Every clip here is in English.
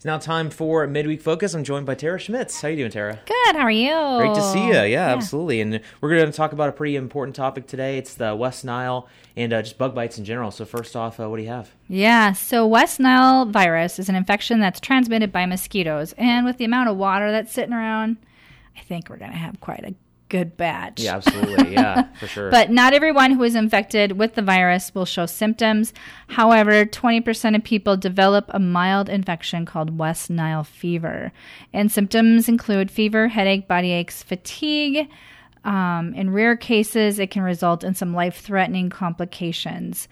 It's now time for Midweek Focus. I'm joined by Tara Schmitz. How you doing, Tara? Good. How are you? Great to see you. Yeah, absolutely. And we're going to talk about a pretty important topic today. It's the West Nile and just bug bites in general. So first off, what do you have? Yeah, so West Nile virus is an infection that's transmitted by mosquitoes. And with the amount of water that's sitting around, I think we're going to have quite a good batch. Yeah, absolutely. Yeah, for sure. But not everyone who is infected with the virus will show symptoms. However, 20% of people develop a mild infection called West Nile fever. And symptoms include fever, headache, body aches, fatigue. In rare cases, it can result in some life-threatening complications.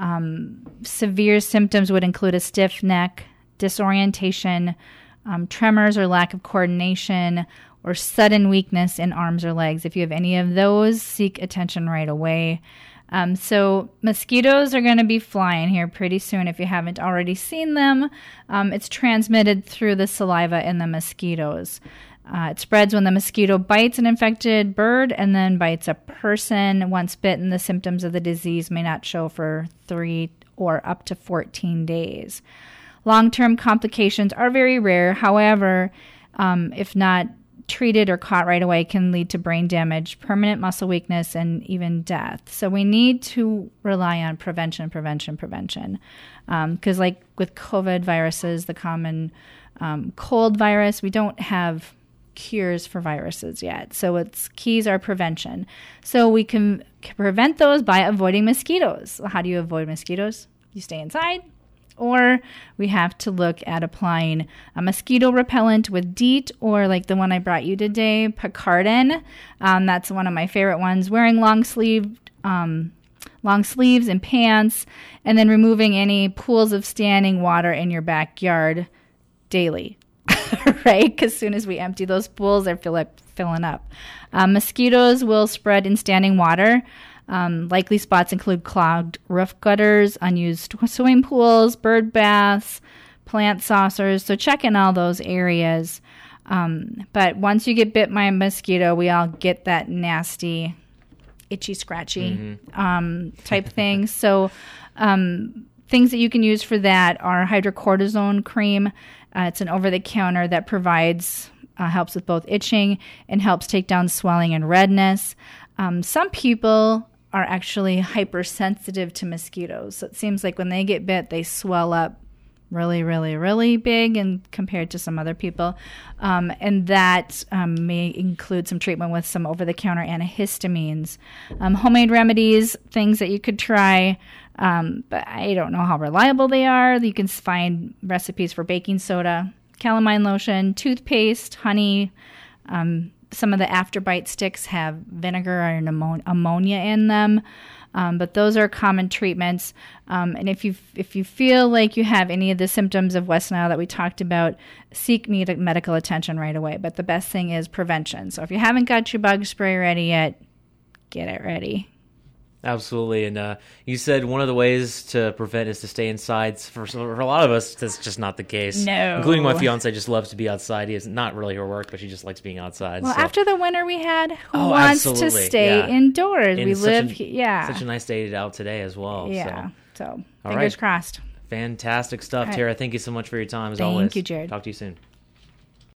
Severe symptoms would include a stiff neck, disorientation, tremors or lack of coordination, or sudden weakness in arms or legs. If you have any of those, seek attention right away. So mosquitoes are going to be flying here pretty soon if you haven't already seen them. It's transmitted through the saliva in the mosquitoes. It spreads when the mosquito bites an infected bird and then bites a person. Once bitten, the symptoms of the disease may not show for 3 or up to 14 days. Long-term complications are very rare. However, if not treated or caught right away, can lead to brain damage, permanent muscle weakness, and even death. So we need to rely on prevention. Because like with COVID viruses, the common cold virus, we don't have cures for viruses yet. So its keys are prevention. So we can prevent those by avoiding mosquitoes. How do you avoid mosquitoes? You stay inside. Or we have to look at applying a mosquito repellent with DEET, or like the one I brought you today, Picaridin. That's one of my favorite ones. Wearing long sleeves and pants, and then removing any pools of standing water in your backyard daily, right? Because as soon as we empty those pools, they're filling up. Mosquitoes will spread in standing water. Likely spots include clogged roof gutters, unused swimming pools, bird baths, plant saucers. So check in all those areas. But once you get bit by a mosquito, we all get that nasty, itchy, scratchy type thing. So things that you can use for that are hydrocortisone cream. It's an over-the-counter that provides helps with both itching and helps take down swelling and redness. Some people are actually hypersensitive to mosquitoes. So it seems like when they get bit, they swell up really, really, really big and compared to some other people. And that may include some treatment with some over-the-counter antihistamines. Homemade remedies, things that you could try, but I don't know how reliable they are. You can find recipes for baking soda, calamine lotion, toothpaste, honey. Some of the Afterbite sticks have vinegar and ammonia in them, but those are common treatments. And if you feel like you have any of the symptoms of West Nile that we talked about, seek medical attention right away. But the best thing is prevention. So if you haven't got your bug spray ready yet, get it ready. Absolutely. And you said one of the ways to prevent is to stay inside. For a lot of us, that's just not the case. No. Including my fiance just loves to be outside. He is not really her work, but she just likes being outside. Well, after the winter we had, who wants to stay indoors? And we live, such a nice day out today as well. Yeah. So fingers crossed. Fantastic stuff, right. Tara. Thank you so much for your time as always. Thank you, Jared. Talk to you soon.